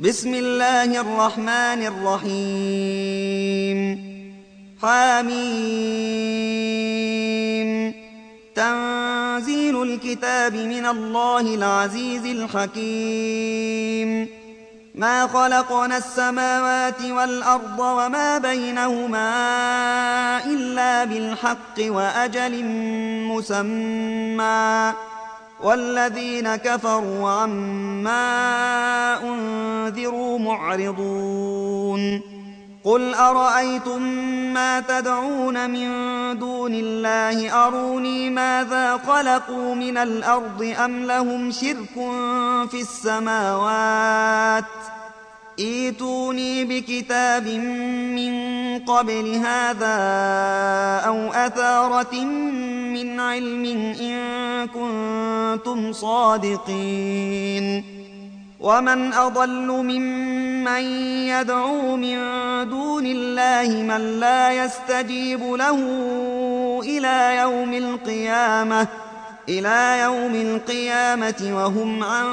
بسم الله الرحمن الرحيم حميم تنزيل الكتاب من الله العزيز الحكيم ما خلقنا السماوات والأرض وما بينهما إلا بالحق وأجل مسمى والذين كفروا عما أنذروا معرضون قل أرأيتم ما تدعون من دون الله أروني ماذا خلقوا من الأرض أم لهم شرك في السماوات ائتوني بكتاب من قبل هذا أو أثارة من علم إن كنتم صادقين ومن أضل ممن يدعو من دون الله من لا يستجيب له إلى يوم القيامة وهم عن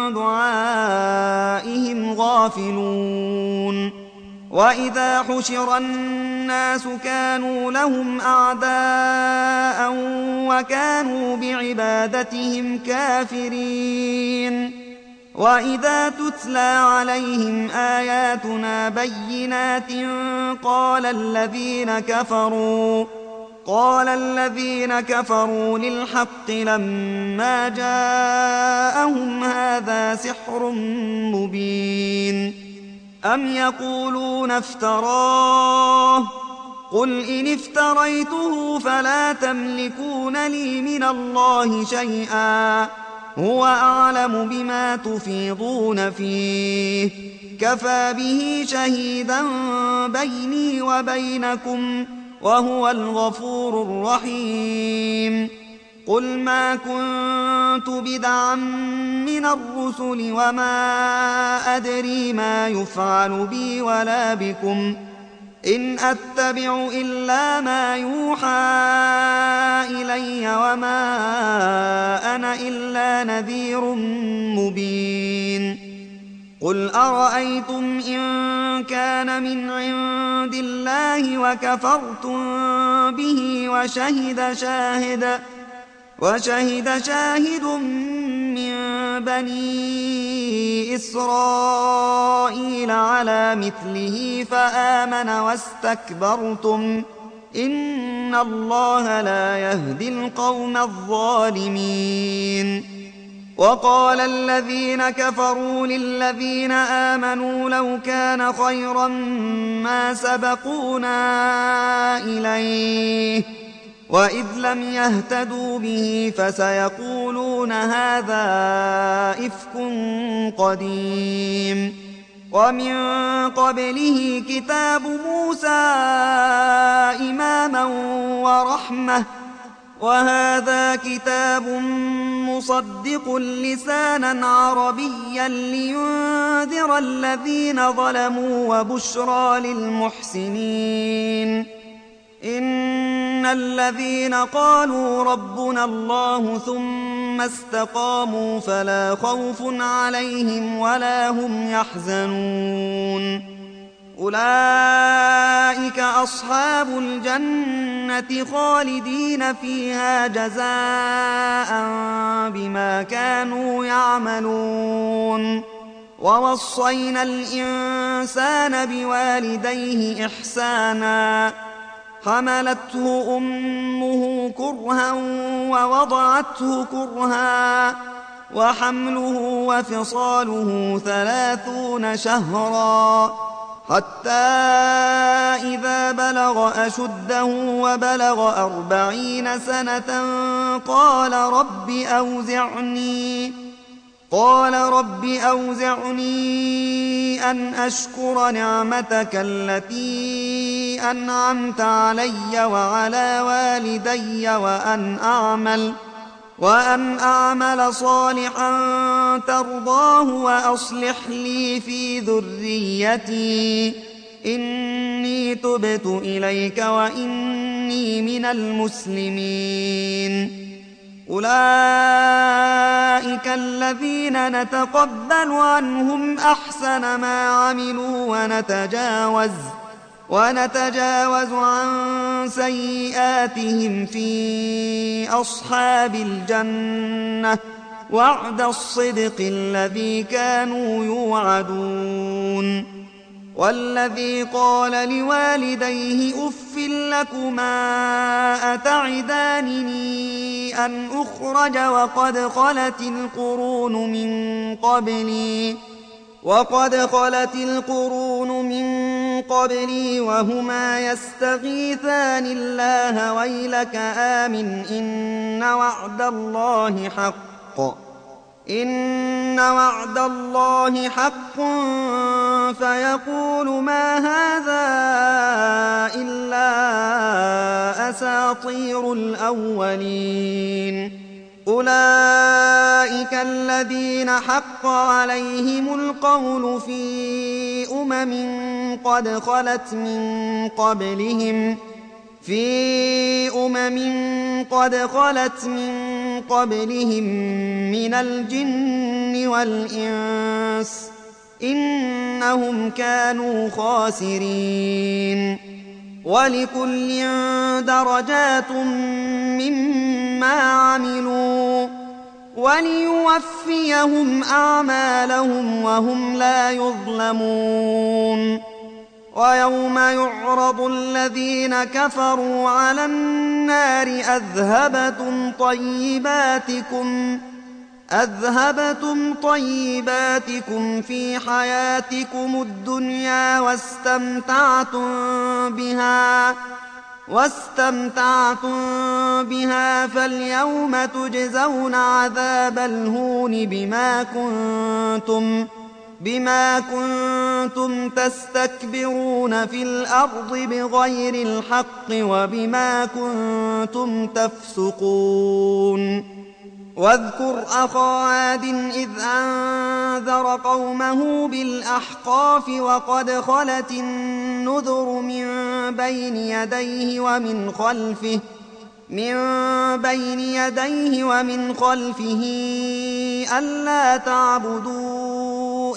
دعائهم غافلون وإذا حشر الناس كانوا لهم أعداء وكانوا بعبادتهم كافرين وإذا تتلى عليهم آياتنا بينات قال الذين كفروا للحق لما جاءهم هذا سحر مبين أم يقولون افتراه قل إن افتريته فلا تملكون لي من الله شيئا هو أعلم بما تفيضون فيه كفى به شهيدا بيني وبينكم وهو الغفور الرحيم قل ما كنت بدعا من الرسل وما أدري ما يفعل بي ولا بكم إن أتبع إلا ما يوحى إلي وما أنا إلا نذير مبين قل أرأيتم إن كان من عند الله وكفرتم به وشهد شاهد من بني إسرائيل على مثله فآمن واستكبرتم إن الله لا يهدي القوم الظالمين وقال الذين كفروا للذين آمنوا لو كان خيرا ما سبقونا إليه وإذ لم يهتدوا به فسيقولون هذا إفك قديم ومن قبله كتاب موسى إماما ورحمة وهذا كتاب مصدق لسانا عربيا لينذر الذين ظلموا وبشرى للمحسنين إن الذين قالوا ربنا الله ثم استقاموا فلا خوف عليهم ولا هم يحزنون أولئك أصحاب الجنة خالدين فيها جزاء بما كانوا يعملون ووصينا الإنسان بوالديه إحسانا حملته أمه كرها ووضعته كرها وحمله وفصاله 30 شهرا حتى إذا بلغ أشده وبلغ 40 سنة قال رب أوزعني أن أشكر نعمتك التي أنعمت علي وعلى والدي وأن أعمل صالحا ترضاه وأصلح لي في ذريتي إني تبت إليك وإني من المسلمين أولئك الذين نتقبل عنهم أحسن ما عملوا ونتجاوز عن سيئاتهم في أصحاب الجنة وعد الصدق الذي كانوا يوعدون. والذي قال لوالديه أف لكما أتعدانني أن أخرج وقد خلت القرون من قبلي وهما يستغيثان الله ويلك آمن إن وعد الله حق فيقول ما هذا إلا أساطير الأولين. أولئك الذين حق عليهم القول في قد خلت من قبلهم من الجن والإنس إنهم كانوا خاسرين. ولكل درجات مما عملوا وليوفيهم أعمالهم وهم لا يظلمون. ويوم يعرض الذين كفروا على النار أذهبتم طيباتكم في حياتكم الدنيا واستمتعتم بها فاليوم تجزون عذاب الهون بما كنتم تستكبرون في الأرض بغير الحق وبما كنتم تفسقون. واذكر أخا عاد إذ أنذر قومه بالأحقاف وقد خلت النذر من بين يديه ومن خلفه ألا تعبدوا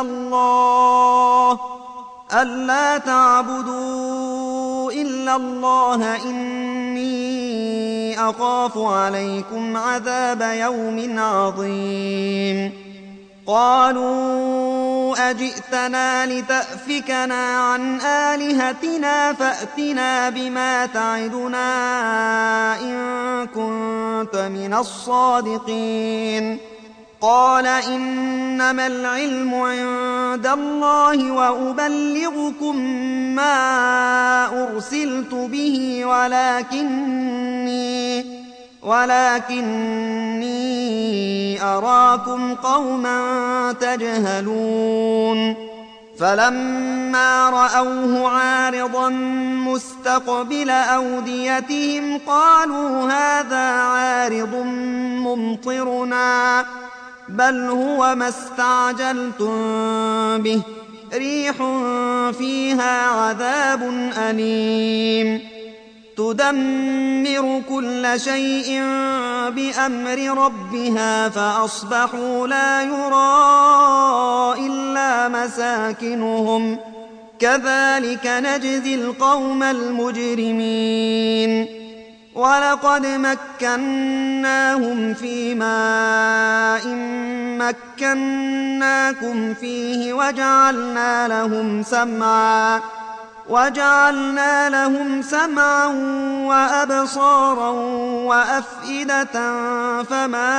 إلا الله إني أخاف عليكم عذاب يوم عظيم. قالوا أجئتنا لتأفكنا عن آلهتنا فأتنا بما تعدنا إن كنت من الصادقين. قال إنما العلم عند الله وأبلغكم ما أرسلت به ولكني أراكم قوما تجهلون. فلما رأوه عارضا مستقبل أوديتهم قالوا هذا عارض ممطرنا بل هو ما استعجلتم به ريح فيها عذاب أليم تدمر كل شيء بأمر ربها فأصبحوا لا يرى إلا مساكنهم كذلك نجزي القوم المجرمين. ولقد مكناهم في ماء مكناكم فيه وجعلنا لهم سمعا وأبصارا وأفئدة فما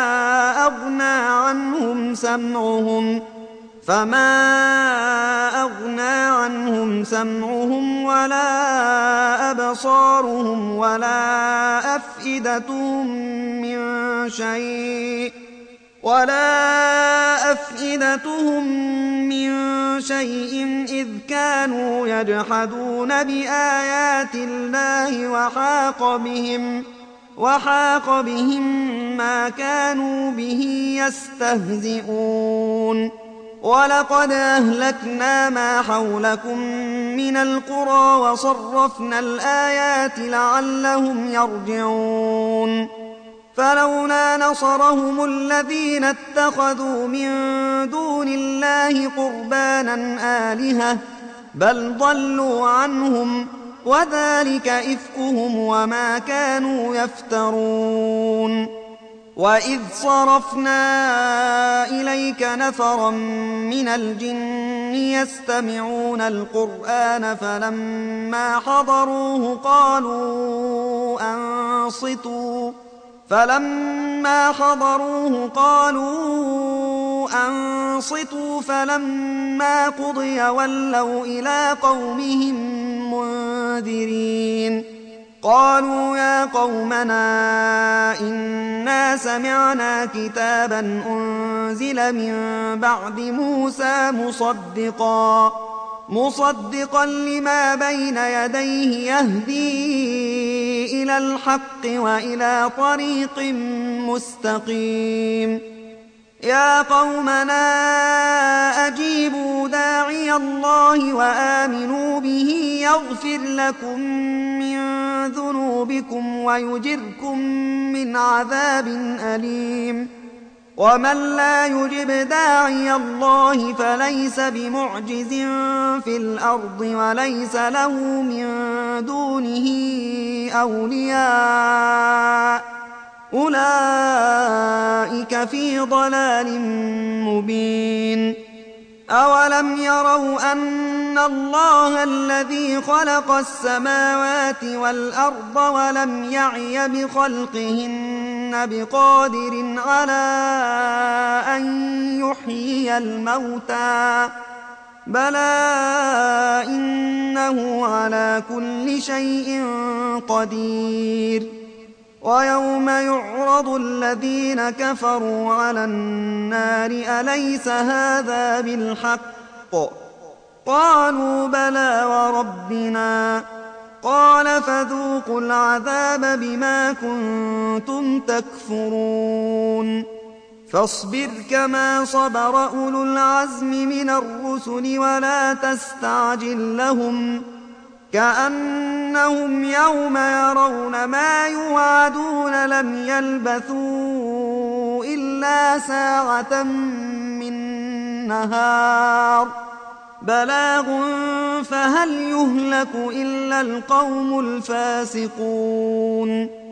أغنى عنهم سمعهم ولا أبصارهم ولا أفئدتهم من شيء إذ كانوا يجحدون بآيات الله وحاق بهم ما كانوا به يستهزئون. ولقد أهلكنا ما حولكم من القرى وصرفنا الآيات لعلهم يرجعون. فلولا نصرهم الذين اتخذوا من دون الله قربانا آلهة بل ضلوا عنهم وذلك إفكهم وما كانوا يفترون. وإذ صرفنا إليك نفرا من الجن يستمعون القرآن فلما حضروه قالوا أنصتوا فلما قضي ولوا إلى قومهم منذرين. قالوا يا قومنا إنا سمعنا كتابا أنزل من بعد موسى مصدقا لما بين يديه يهدي إلى الحق وإلى طريق مستقيم. يا قومنا أجيبوا داعي الله وآمنوا به يغفر لكم من ذنوبكم ويجركم من عذاب أليم. ومن لا يجب داعي الله فليس بمعجز في الأرض وليس له من دونه أولياء أولئك في ضلال مبين. أولم يروا أن الله الذي خلق السماوات والأرض ولم يعي بخلقهن بقادر على أن يحيي الموتى بلى إنه على كل شيء قدير. ويوم يعرض الذين كفروا على النار أليس هذا بالحق قالوا بلى وربنا قال فذوقوا العذاب بما كنتم تكفرون. فاصبر كما صبر أولو العزم من الرسل ولا تستعجل لهم كأنهم يوم يرون ما يوعدون لم يلبثوا إلا ساعة من نهار بلاغ فهل يهلك إلا القوم الفاسقون.